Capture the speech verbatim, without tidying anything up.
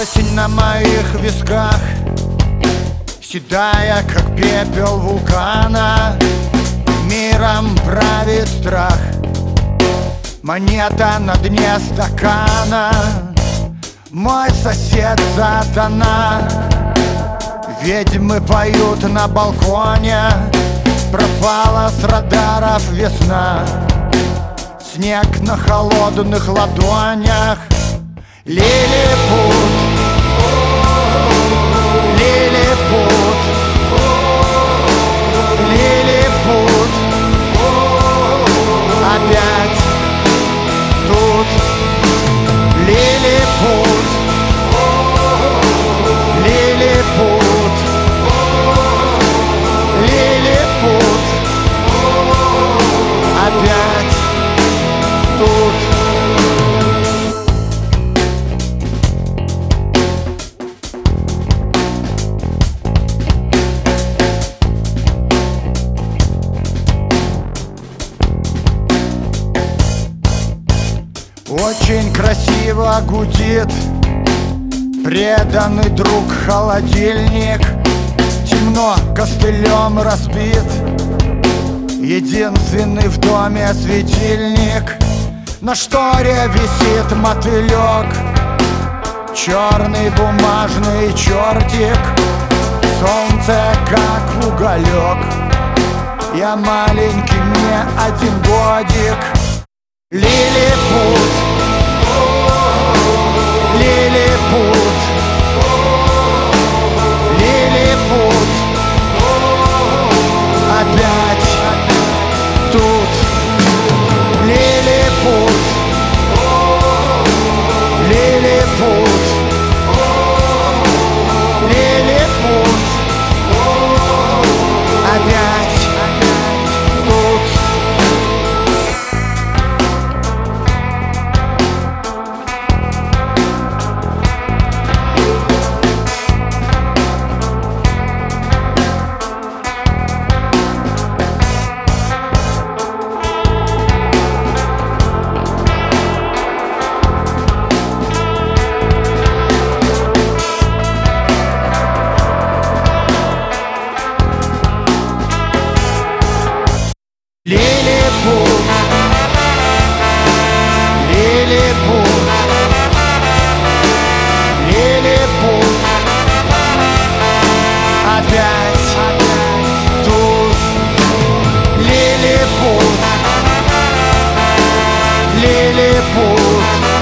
Осень на моих висках, седая, как пепел вулкана. Миром правит страх, монета на дне стакана. Мой сосед сатана, ведьмы поют на балконе. Пропала с радаров весна, снег на холодных ладонях. Лилипут, лилипут, лилипут, опять тут. Лилипут, лилипут, лилипут, опять тут. Очень красиво гудит преданный друг холодильник. Темно, костылем разбит единственный в доме светильник. На шторе висит мотылек, черный бумажный чертик. Солнце как уголек, я маленький, мне один годик. Лилипут, лилипут, лилипут, опять тут. Лилипут, лилипут, лилипут, опять тут. Лилипут, лилипут, лилипут, опять тут. Лилипут, лилипут.